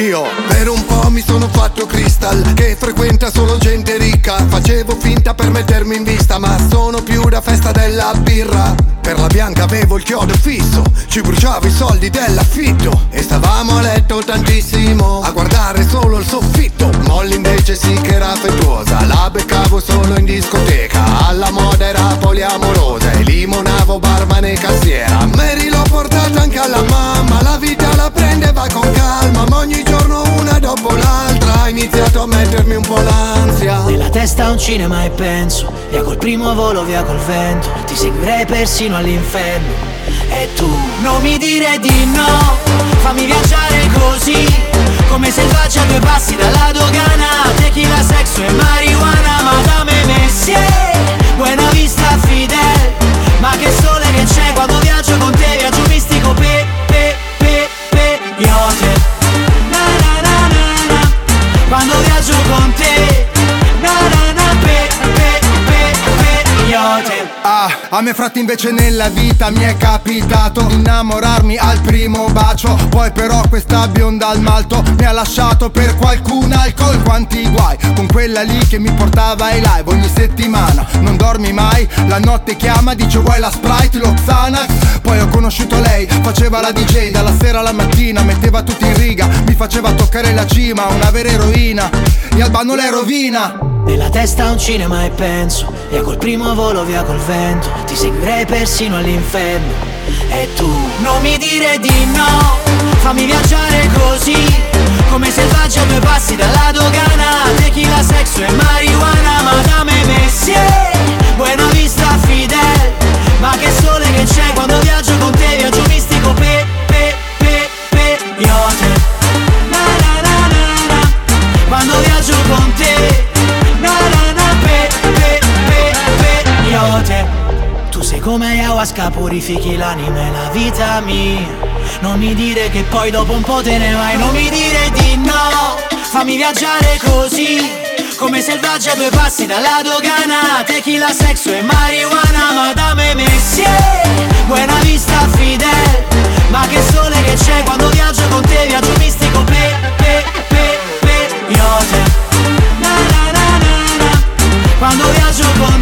Io per un po' mi sono fatto crystal, che frequenta solo gente ricca. Facevo finta per mettermi in vista, ma sono più da festa della birra. Per la bianca avevo il chiodo fisso, ci bruciavo i soldi dell'affitto. E stavamo a letto tantissimo, a guardare solo il soffitto. Molly invece sì che era affettuosa, la beccavo solo in discoteca. Alla moda era poliamorosa e limonavo barman e cassiera. Mary l'ho portata anche alla mamma, la vita la prende, va con calma. Ma ogni giorno una dopo l'altra ha iniziato a mettermi un po' l'ansia. Nella testa un cinema e penso, via col primo volo, via col vento. Ti seguirei persino all'inferno. E tu non mi dire di no, fammi viaggiare così, come selvaggia a due passi dalla dogana. Tequila, sexo e marijuana, Madame Messier, Buena Vista, Fidel. Ma che sole che c'è quando viaggio con te, viaggio mistico, yote. Na na na na na, quando viaggio con te, na na na, yote. A me frate invece nella vita mi è capitato innamorarmi al primo bacio. Poi però questa bionda al malto mi ha lasciato per qualcun alcol. Quanti guai con quella lì che mi portava ai live ogni settimana. Non dormi mai, la notte chiama, dice vuoi la Sprite, lo Xanax. Poi ho conosciuto lei, faceva la DJ dalla sera alla mattina, metteva tutti in riga, mi faceva toccare la cima, una vera eroina, e Albano le rovina. Nella testa un cinema e penso, via col primo volo, via col vento. Ti seguirei persino all'inferno. E tu non mi dire di no, fammi viaggiare così, come selvaggia a due passi dalla dogana. Tequila, sexo e marijuana, Madame Messier, Buena Vista, Fidel. Ma che sole che c'è quando viaggio con te, viaggio mistico, yote. Na na na na na, quando viaggio con te, na na na, yote. Tu sei come ayahuasca, purifichi l'anima e la vita mia. Non mi dire che poi dopo un po' te ne vai, non mi dire di no, fammi viaggiare così, come selvaggia a due passi dalla dogana. Tequila, sexo e marijuana, Madame Messier, Buena Vista, Fidel. Ma che sole che c'è quando viaggio con te, viaggio mistico, yote. Na na na na na, quando viaggio con